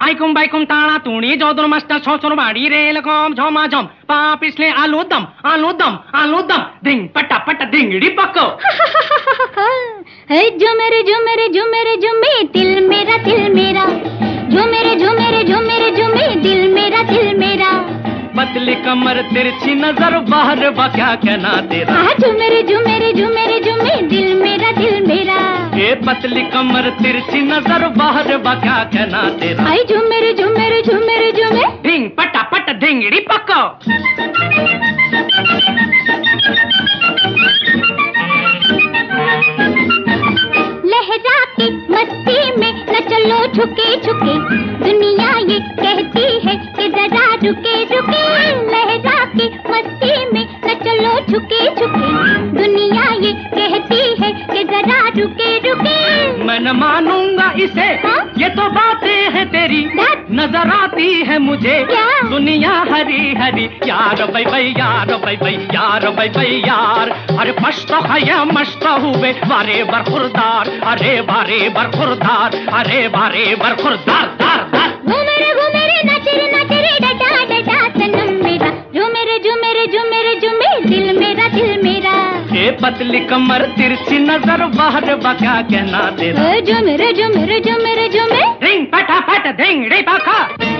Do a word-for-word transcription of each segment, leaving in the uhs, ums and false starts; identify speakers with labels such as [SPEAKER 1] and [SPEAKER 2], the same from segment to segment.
[SPEAKER 1] आइकुम बाइकुम ताड़ा तूणी जोदुर मस्टर छोचुर बाड़ी rail com झोमा zone पा पिछले आलू दम आलू दम आलू दम धिंग पटा पटा धिंगड़ी पक्को।
[SPEAKER 2] है जो मेरे जो मेरे जो मेरे जो मे दिल मेरा दिल मेरा जो मेरे जो मेरे जो मेरे जो मे दिल मेरा दिल मेरा।
[SPEAKER 1] पतली कमर तिरछी नजर बाहर बा क्या कहना तेरा।
[SPEAKER 2] जो मेरे जो मेरे जो मेरे जो मे दिल मेरा दिल मेरा।
[SPEAKER 1] ये पतली कमर तिरछी नजर बाहर बा क्या कहना तेरा।
[SPEAKER 2] आई जो मेरे जो मेरे जो मेरे जो मे
[SPEAKER 1] धिंग पटा पटा धिंगड़ी पक्को।
[SPEAKER 2] लहरा के मस्ती में न चलो झुके झुके दुनिया ये कहती है कि जरा रुके रुके। लहरा के मस्ती में न चलो झुके झुके दुनिया ये कहती है कि जरा रुके रुके।
[SPEAKER 1] मैं न मानूंगा इसे
[SPEAKER 2] हा? ये
[SPEAKER 1] तो बातें हैं तेरी नजर आती है मुझे
[SPEAKER 2] क्या?
[SPEAKER 1] दुनिया हरी हरी यार भाई भाई यार भाई भाई यार भाई भाई यार। अरे मस्त है या मस्त हुए बारे बरखुरदार अरे बारे बरखुरदार अरे बारे बरखुरदार दार दार।
[SPEAKER 2] वो मेरे वो मेरे नाचे रे नाचे रे डटा डटा सनम मेरा जो मेरे जो मेरे जो मेरे जो मेरे दिल मेरा दिल मेरा।
[SPEAKER 1] ये पतली कमर तिरछी नजर बाहर बा क्या कहना तेरा।
[SPEAKER 2] जो मेरे जो मेरे जो मेरे जो मेरे
[SPEAKER 1] रिंग पटा पट धिंगड़ी पका।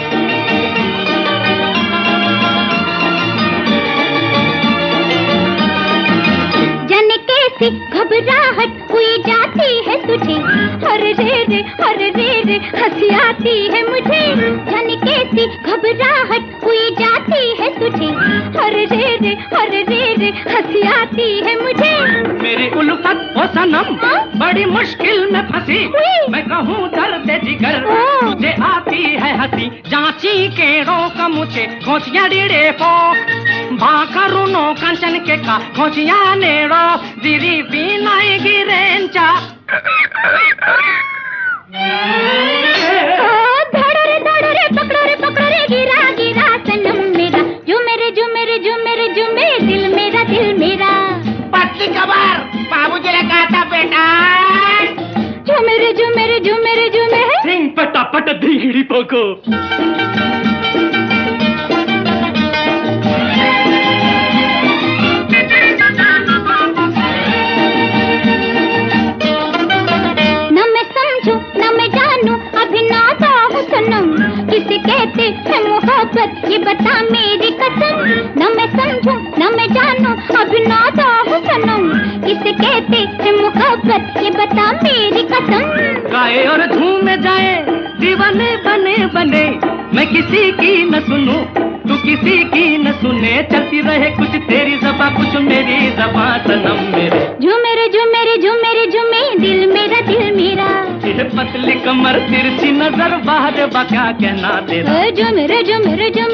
[SPEAKER 2] जाने कैसी घबराहट हुई जाती है तुझे हर रे रे हर रे रे हंसी आती है मुझे। जाने कैसी घबराहट हुई जाती है तुझे हर रे रे हर रे रे हंसी आती है मुझे।
[SPEAKER 1] मेरी उल्फत ओ सनम
[SPEAKER 2] हाँ?
[SPEAKER 1] बड़ी मुश्किल में फंसी मैं कहूँ दर्द जिगर तुझे आती है हंसी जांची के रोक मुझे खोचिया डीड़े पो भाकरुनो कंचन के का खोचिया नेड़ो दिरी बीनाई गिरेंचा।
[SPEAKER 2] धड़ो रे धड़ो रे पकड़ो रे पकड़ो रे गिरा गिरा सनम मेरा जो मेरे जो मेरे जो मेरे जो मेरे दिल मेरा दिल मेरा।
[SPEAKER 1] पत्ती कबर बाबूजी ने कहा था बेटा
[SPEAKER 2] जो मेरे जो मेरे जो मेरे जो मेरे
[SPEAKER 1] सिंह पटा पट धिंगड़ी पको।
[SPEAKER 2] किसे कहते हैं मोहब्बत ये बता मेरी कसम न मैं समझूं न मैं जानूं अभिनाता हूँ सनम। किसे कहते हैं मोहब्बत ये बता मेरी कसम।
[SPEAKER 1] गाए और झूम जाए दीवाने बने बने मैं किसी की न सुनूं तू किसी की न सुने चलती रहे कुछ तेरी ज़बां कुछ मेरी ज़बां सनम मेरे।
[SPEAKER 2] जो मेरे जो मेरे जो मेरे जो मेरे दिल मेरा दिल मेरा।
[SPEAKER 1] ये पतली कमर तिरछी नजर बाहर बा क्या कहना तेरा।
[SPEAKER 2] जो मेरे जो मेरे जो